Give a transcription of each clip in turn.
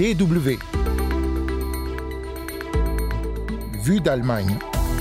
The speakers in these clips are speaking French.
BW. Vue d'Allemagne.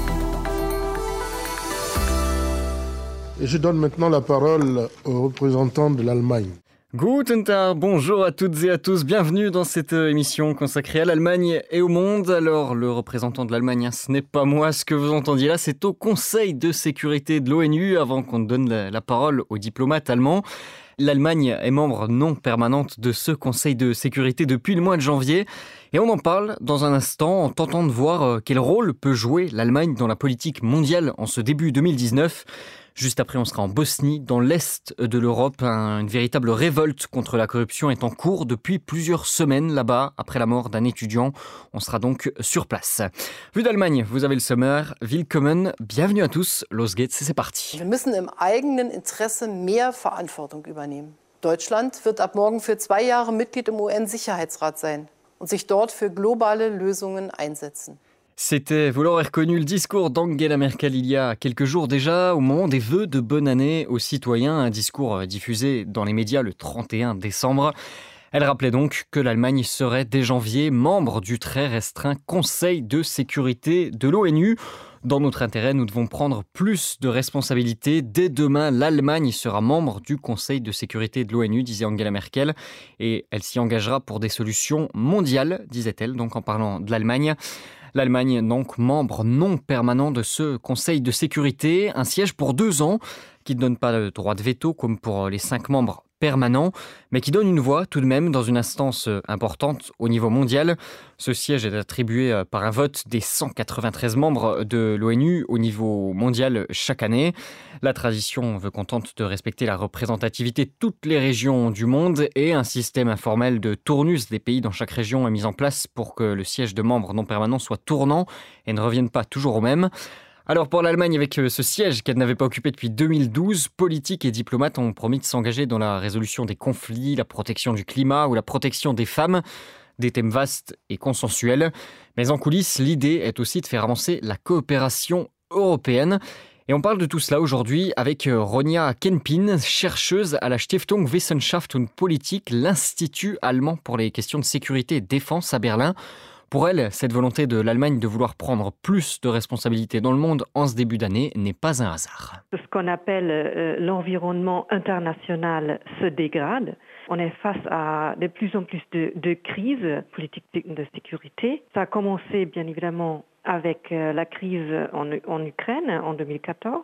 Et je donne maintenant la parole aux représentants de l'Allemagne. Guten Tag, bonjour à toutes et à tous, bienvenue dans cette émission consacrée à l'Allemagne et au monde. Alors, le représentant de l'Allemagne, ce n'est pas moi, ce que vous entendiez là, c'est au Conseil de sécurité de l'ONU, avant qu'on donne la parole aux diplomates allemands. L'Allemagne est membre non permanente de ce Conseil de sécurité depuis le mois de janvier. Et on en parle dans un instant en tentant de voir quel rôle peut jouer l'Allemagne dans la politique mondiale en ce début 2019. Juste après, on sera en Bosnie, dans l'est de l'Europe. Une véritable révolte contre la corruption est en cours depuis plusieurs semaines là-bas, après la mort d'un étudiant. On sera donc sur place. Vue d'Allemagne, vous avez le sommaire. Willkommen, bienvenue à tous. Los geht's, c'est parti. Wir müssen im eigenen Interesse mehr Verantwortung übernehmen. Deutschland wird ab morgen für 2 Jahre Mitglied im UN-Sicherheitsrat sein und sich dort für globale Lösungen einsetzen. C'était, vous l'aurez reconnu, le discours d'Angela Merkel il y a quelques jours déjà, au moment des vœux de bonne année aux citoyens, un discours diffusé dans les médias le 31 décembre. Elle rappelait donc que l'Allemagne serait dès janvier membre du très restreint Conseil de sécurité de l'ONU. Dans notre intérêt, nous devons prendre plus de responsabilités. Dès demain, l'Allemagne sera membre du Conseil de sécurité de l'ONU, disait Angela Merkel. Et elle s'y engagera pour des solutions mondiales, disait-elle, donc en parlant de l'Allemagne. L'Allemagne, donc, membre non permanent de ce Conseil de sécurité, un siège pour 2 ans qui ne donne pas le droit de veto comme pour les 5 membres permanents, mais qui donne une voix tout de même dans une instance importante au niveau mondial. Ce siège est attribué par un vote des 193 membres de l'ONU au niveau mondial chaque année. La tradition veut qu'on tente de respecter la représentativité de toutes les régions du monde et un système informel de tournus des pays dans chaque région est mis en place pour que le siège de membres non permanents soit tournant et ne revienne pas toujours au même. Alors pour l'Allemagne, avec ce siège qu'elle n'avait pas occupé depuis 2012, politiques et diplomates ont promis de s'engager dans la résolution des conflits, la protection du climat ou la protection des femmes, des thèmes vastes et consensuels. Mais en coulisses, l'idée est aussi de faire avancer la coopération européenne. Et on parle de tout cela aujourd'hui avec Ronja Kempin, chercheuse à la Stiftung Wissenschaft und Politik, l'Institut allemand pour les questions de sécurité et de défense à Berlin. Pour elle, cette volonté de l'Allemagne de vouloir prendre plus de responsabilités dans le monde en ce début d'année n'est pas un hasard. Ce qu'on appelle l'environnement international se dégrade. On est face à de plus en plus de crises politiques de sécurité. Ça a commencé bien évidemment avec la crise en Ukraine en 2014.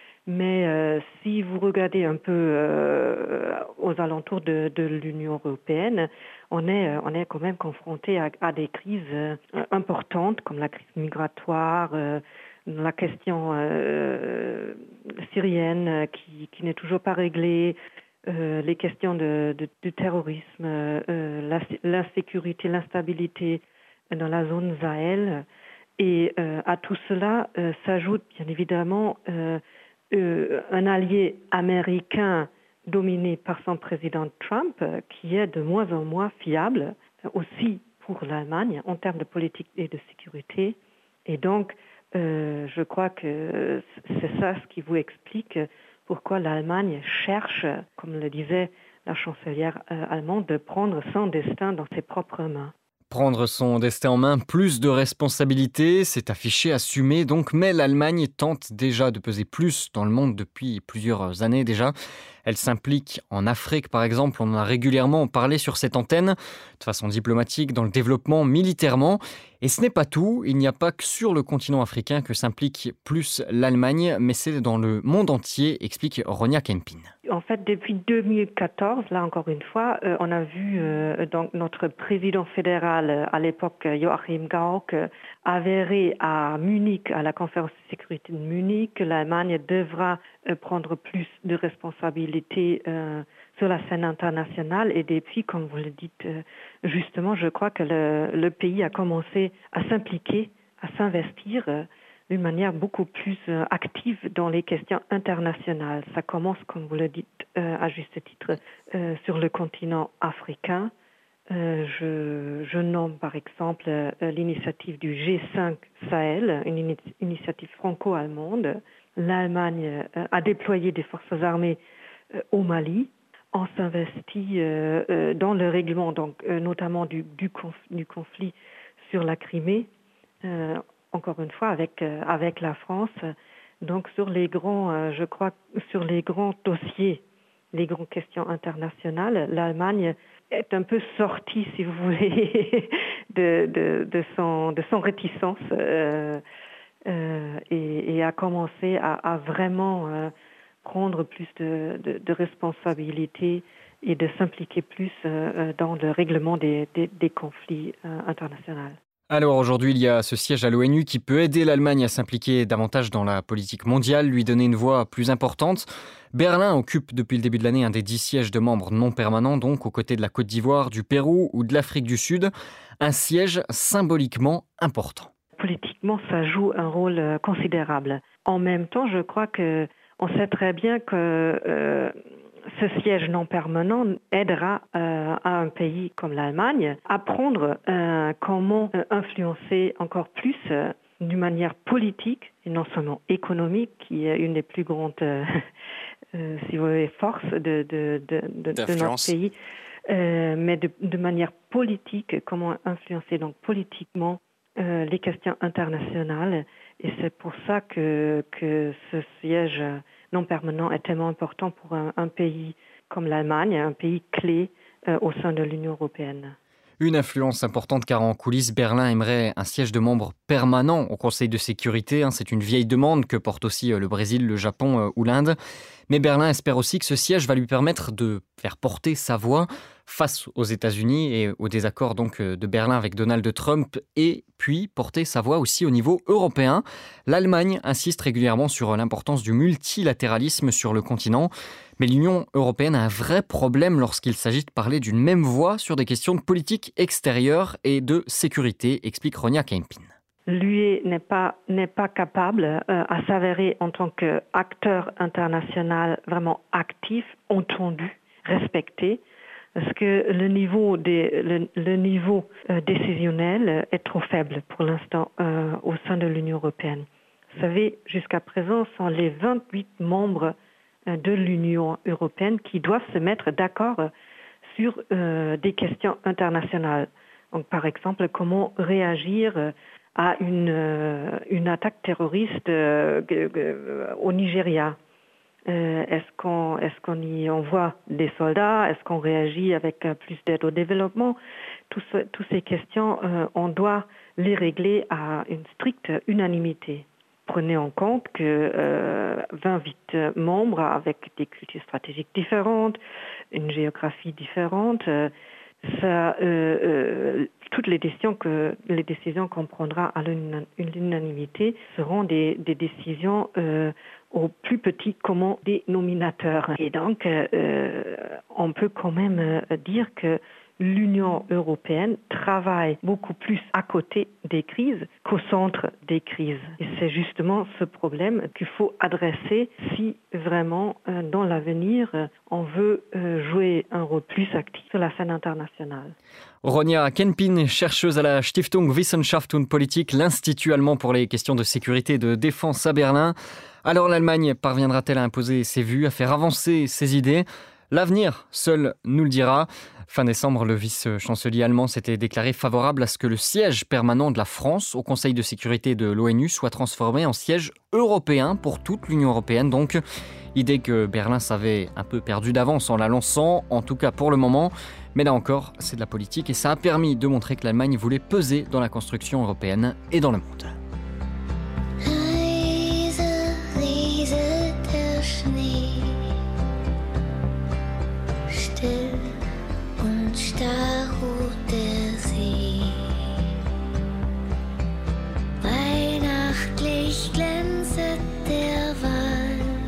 Mais si vous regardez un peu aux alentours de l'Union européenne, on est quand même confronté à des crises importantes comme la crise migratoire, la question syrienne qui n'est toujours pas réglée, les questions du terrorisme, l'insécurité, l'instabilité dans la zone Sahel. Et à tout cela s'ajoute bien évidemment un allié américain dominé par son président Trump, qui est de moins en moins fiable, aussi pour l'Allemagne en termes de politique et de sécurité. Et donc, je crois que c'est ça ce qui vous explique pourquoi l'Allemagne cherche, comme le disait la chancelière allemande, de prendre son destin dans ses propres mains. Prendre son destin en main, plus de responsabilités, c'est affiché, assumé donc, mais l'Allemagne tente déjà de peser plus dans le monde depuis plusieurs années déjà. Elle s'implique en Afrique par exemple, on en a régulièrement parlé sur cette antenne, de façon diplomatique, dans le développement, militairement. Et ce n'est pas tout, il n'y a pas que sur le continent africain que s'implique plus l'Allemagne, mais c'est dans le monde entier, explique Ronja Kempin. En fait, depuis 2014, là encore une fois, on a vu donc notre président fédéral à l'époque, Joachim Gauck, avérer à Munich, à la conférence de sécurité de Munich, que l'Allemagne devra prendre plus de responsabilités sur la scène internationale. Et depuis, comme vous le dites justement, je crois que le pays a commencé à s'impliquer, à s'investir d'une manière beaucoup plus active dans les questions internationales. Ça commence, comme vous le dites à juste titre, sur le continent africain. Je nomme par exemple l'initiative du G5 Sahel, une initiative franco-allemande. L'Allemagne a déployé des forces armées au Mali. on s'investit dans le règlement, donc notamment du conflit sur la Crimée, encore une fois avec la France. Donc sur les grands, je crois, sur les grands dossiers, les grandes questions internationales, l'Allemagne est un peu sortie, si vous voulez, de son réticence et a commencé à vraiment prendre plus de responsabilités et de s'impliquer plus dans le règlement des conflits internationaux. Alors aujourd'hui, il y a ce siège à l'ONU qui peut aider l'Allemagne à s'impliquer davantage dans la politique mondiale, lui donner une voix plus importante. Berlin occupe depuis le début de l'année un des 10 sièges de membres non permanents, donc aux côtés de la Côte d'Ivoire, du Pérou ou de l'Afrique du Sud. Un siège symboliquement important. Politiquement, ça joue un rôle considérable. En même temps, je crois qu'on sait très bien que ce siège non permanent aidera à un pays comme l'Allemagne à apprendre comment influencer encore plus d'une manière politique et non seulement économique, qui est une des plus grandes si vous voulez, forces de notre pays, mais de manière politique, comment influencer donc politiquement les questions internationales. Et c'est pour ça que ce siège non permanent est tellement important pour un pays comme l'Allemagne, un pays clé au sein de l'Union européenne. Une influence importante car en coulisses, Berlin aimerait un siège de membre permanent au Conseil de sécurité. C'est une vieille demande que portent aussi le Brésil, le Japon ou l'Inde. Mais Berlin espère aussi que ce siège va lui permettre de faire porter sa voix face aux États-Unis et au désaccord donc de Berlin avec Donald Trump, et puis porter sa voix aussi au niveau européen. L'Allemagne insiste régulièrement sur l'importance du multilatéralisme sur le continent. Mais l'Union européenne a un vrai problème lorsqu'il s'agit de parler d'une même voix sur des questions de politique extérieure et de sécurité, explique Ronja Kempin. L'UE n'est pas capable à s'avérer en tant qu'acteur international vraiment actif, entendu, respecté, parce que le niveau décisionnel est trop faible pour l'instant au sein de l'Union européenne. Vous savez, jusqu'à présent, ce sont les 28 membres de l'Union européenne qui doivent se mettre d'accord sur des questions internationales. Donc, par exemple, comment réagir à une attaque terroriste au Nigeria. Est-ce qu'on y envoie des soldats? Est-ce qu'on réagit avec plus d'aide au développement? Toutes ces questions, on doit les régler à une stricte unanimité. Prenez en compte que 28 membres avec des cultures stratégiques différentes, une géographie différente, toutes les décisions qu'on prendra à l'unanimité seront des décisions au plus petit commun dénominateur. Et donc, on peut quand même dire que l'Union européenne travaille beaucoup plus à côté des crises qu'au centre des crises. Et c'est justement ce problème qu'il faut adresser si vraiment, dans l'avenir, on veut jouer un rôle plus actif sur la scène internationale. Ronja Kempin, chercheuse à la Stiftung Wissenschaft und Politik, l'Institut allemand pour les questions de sécurité et de défense à Berlin. Alors l'Allemagne parviendra-t-elle à imposer ses vues, à faire avancer ses idées ? L'avenir, seul, nous le dira. Fin décembre, le vice-chancelier allemand s'était déclaré favorable à ce que le siège permanent de la France au Conseil de sécurité de l'ONU soit transformé en siège européen pour toute l'Union européenne. Donc, idée que Berlin s'avait un peu perdue d'avance en la lançant, en tout cas pour le moment. Mais là encore, c'est de la politique et ça a permis de montrer que l'Allemagne voulait peser dans la construction européenne et dans le monde. Starr ruht der See. Weihnachtlich glänzet der Wald.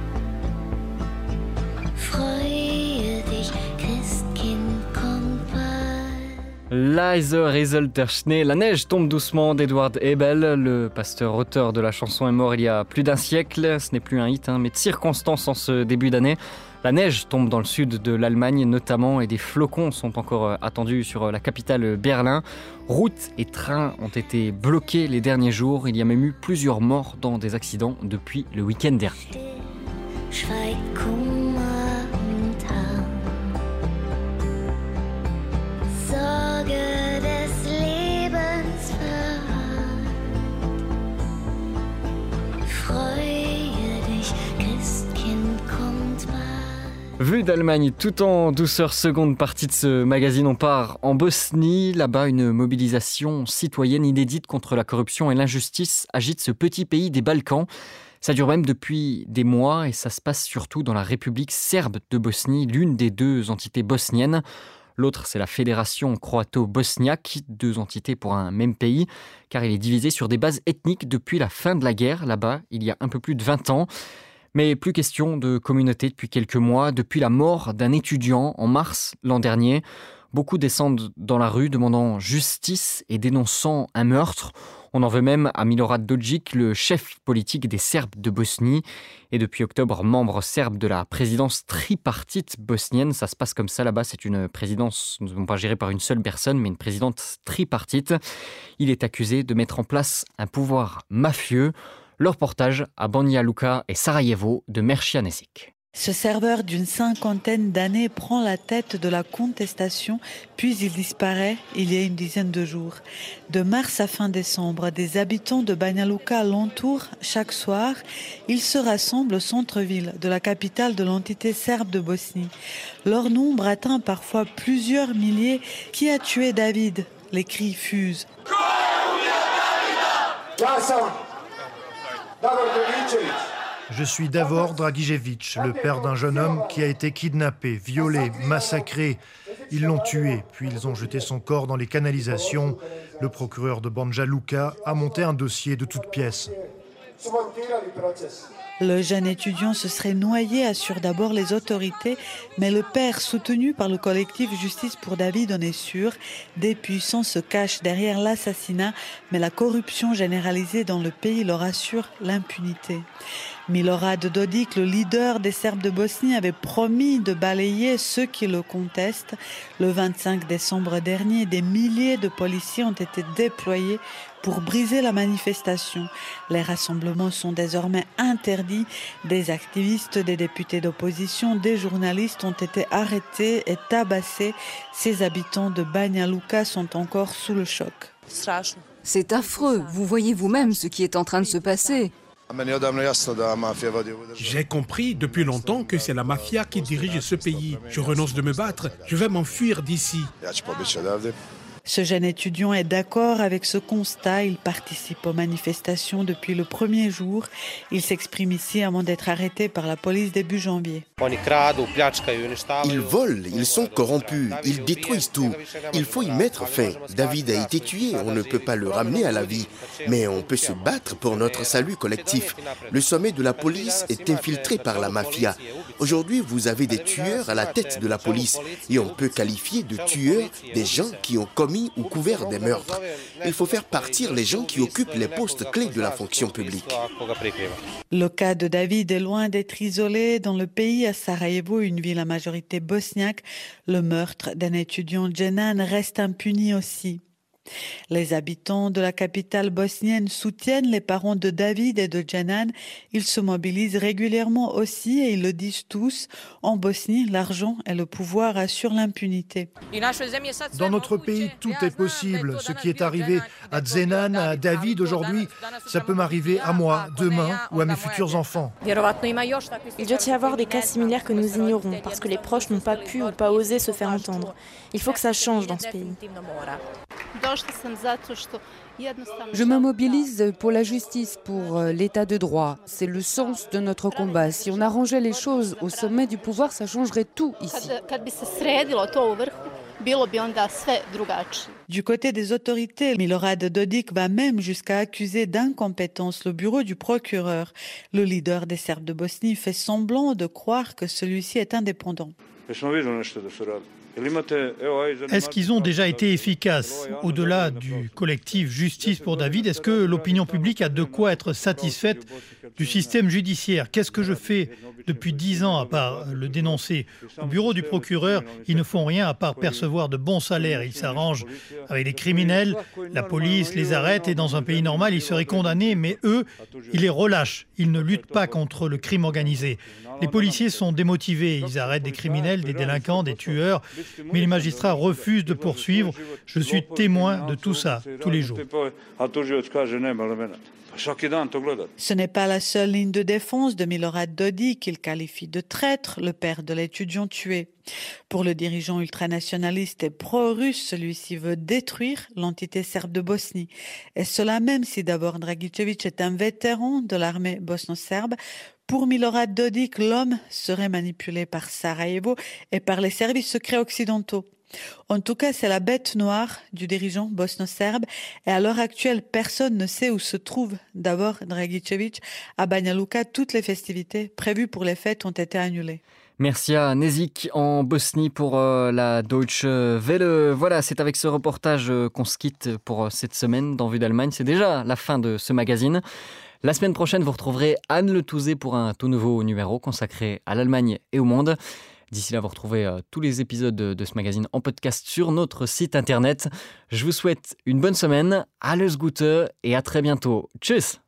Freue dich, Christkind kommt bald. Leise rieselt der Schnee, la neige tombe doucement d'Edward Hebel. Le pasteur-auteur de la chanson est mort il y a plus d'un siècle. Ce n'est plus un hit, mais de circonstance en ce début d'année. La neige tombe dans le sud de l'Allemagne notamment et des flocons sont encore attendus sur la capitale Berlin. Routes et trains ont été bloqués les derniers jours. Il y a même eu plusieurs morts dans des accidents depuis le week-end dernier. Schweigt Kummer und Angst. Vue d'Allemagne, tout en douceur, seconde partie de ce magazine. On part en Bosnie. Là-bas, une mobilisation citoyenne inédite contre la corruption et l'injustice agite ce petit pays des Balkans. Ça dure même depuis des mois et ça se passe surtout dans la République serbe de Bosnie, l'une des deux entités bosniennes. L'autre, c'est la Fédération croato-bosniaque, deux entités pour un même pays, car il est divisé sur des bases ethniques depuis la fin de la guerre, là-bas, il y a un peu plus de 20 ans. Mais plus question de communauté depuis quelques mois, depuis la mort d'un étudiant en mars l'an dernier. Beaucoup descendent dans la rue demandant justice et dénonçant un meurtre. On en veut même à Milorad Dodik, le chef politique des Serbes de Bosnie. Et depuis octobre, membre serbe de la présidence tripartite bosnienne. Ça se passe comme ça là-bas, c'est une présidence non pas gérée par une seule personne, mais une présidente tripartite. Il est accusé de mettre en place un pouvoir mafieux. Leur reportage à Banja Luka et Sarajevo de Mircea Nesic. Ce serveur d'une cinquantaine d'années prend la tête de la contestation, puis il disparaît il y a une dizaine de jours. De mars à fin décembre, des habitants de Banja Luka l'entourent chaque soir. Ils se rassemblent au centre-ville de la capitale de l'entité serbe de Bosnie. Leur nombre atteint parfois plusieurs milliers. Qui a tué David ? Les cris fusent. Je suis Davor Dragicevic, le père d'un jeune homme qui a été kidnappé, violé, massacré. Ils l'ont tué, puis ils ont jeté son corps dans les canalisations. Le procureur de Banja Luka a monté un dossier de toutes pièces. Le jeune étudiant se serait noyé, assurent d'abord les autorités, mais le père, soutenu par le collectif Justice pour David, en est sûr. Des puissants se cachent derrière l'assassinat, mais la corruption généralisée dans le pays leur assure l'impunité. Milorad Dodik, le leader des Serbes de Bosnie, avait promis de balayer ceux qui le contestent. Le 25 décembre dernier, des milliers de policiers ont été déployés pour briser la manifestation. Les rassemblements sont désormais interdits. Des activistes, des députés d'opposition, des journalistes ont été arrêtés et tabassés. Ces habitants de Banja Luka sont encore sous le choc. C'est affreux. Vous voyez vous-même ce qui est en train de se passer. J'ai compris depuis longtemps que c'est la mafia qui dirige ce pays. Je renonce de me battre. Je vais m'enfuir d'ici. Ce jeune étudiant est d'accord avec ce constat. Il participe aux manifestations depuis le premier jour. Il s'exprime ici avant d'être arrêté par la police début janvier. Ils volent, ils sont corrompus, ils détruisent tout. Il faut y mettre fin. David a été tué, on ne peut pas le ramener à la vie. Mais on peut se battre pour notre salut collectif. Le sommet de la police est infiltré par la mafia. Aujourd'hui, vous avez des tueurs à la tête de la police. Et on peut qualifier de tueurs des gens qui ont commis ou couvert des meurtres. Il faut faire partir les gens qui occupent les postes clés de la fonction publique. Le cas de David est loin d'être isolé. Dans le pays, à Sarajevo, une ville à majorité bosniaque, le meurtre d'un étudiant Djenan reste impuni aussi. Les habitants de la capitale bosnienne soutiennent les parents de David et de Djenan. Ils se mobilisent régulièrement aussi et ils le disent tous. En Bosnie, l'argent et le pouvoir assurent l'impunité. Dans notre pays, tout est possible. Ce qui est arrivé à Djenan, à David aujourd'hui, ça peut m'arriver à moi, demain ou à mes futurs enfants. Il doit y avoir des cas similaires que nous ignorons parce que les proches n'ont pas pu ou pas osé se faire entendre. Il faut que ça change dans ce pays. Je me mobilise pour la justice, pour l'état de droit. C'est le sens de notre combat. Si on arrangeait les choses au sommet du pouvoir, ça changerait tout ici. Du côté des autorités, Milorad Dodik va même jusqu'à accuser d'incompétence le bureau du procureur. Le leader des Serbes de Bosnie fait semblant de croire que celui-ci est indépendant. Est-ce qu'ils ont déjà été efficaces? Au-delà du collectif Justice pour David, est-ce que l'opinion publique a de quoi être satisfaite du système judiciaire? Qu'est-ce que je fais depuis 10 ans à part le dénoncer? Au bureau du procureur, ils ne font rien à part percevoir de bons salaires. Ils s'arrangent avec les criminels, la police les arrête et dans un pays normal, ils seraient condamnés, mais eux, ils les relâchent. Ils ne luttent pas contre le crime organisé. Les policiers sont démotivés, ils arrêtent des criminels, des délinquants, des tueurs, mais les magistrats refusent de poursuivre. Je suis témoin de tout ça, tous les jours. Ce n'est pas la seule ligne de défense de Milorad Dodik qu'il qualifie de traître, le père de l'étudiant tué. Pour le dirigeant ultranationaliste et pro-russe, celui-ci veut détruire l'entité serbe de Bosnie. Et cela même si Davor Dragičević est un vétéran de l'armée bosno-serbe. Pour Milorad Dodik, l'homme serait manipulé par Sarajevo et par les services secrets occidentaux. En tout cas, c'est la bête noire du dirigeant bosno-serbe et à l'heure actuelle, personne ne sait où se trouve Davor Dragičević. À Banja Luka, toutes les festivités prévues pour les fêtes ont été annulées. Merci à Nezik en Bosnie pour la Deutsche Welle. Voilà, c'est avec ce reportage qu'on se quitte pour cette semaine dans Vue d'Allemagne. C'est déjà la fin de ce magazine. La semaine prochaine, vous retrouverez Anne Le Touzé pour un tout nouveau numéro consacré à l'Allemagne et au monde. D'ici là, vous retrouvez tous les épisodes de ce magazine en podcast sur notre site internet. Je vous souhaite une bonne semaine, alles Gute et à très bientôt. Tchuss!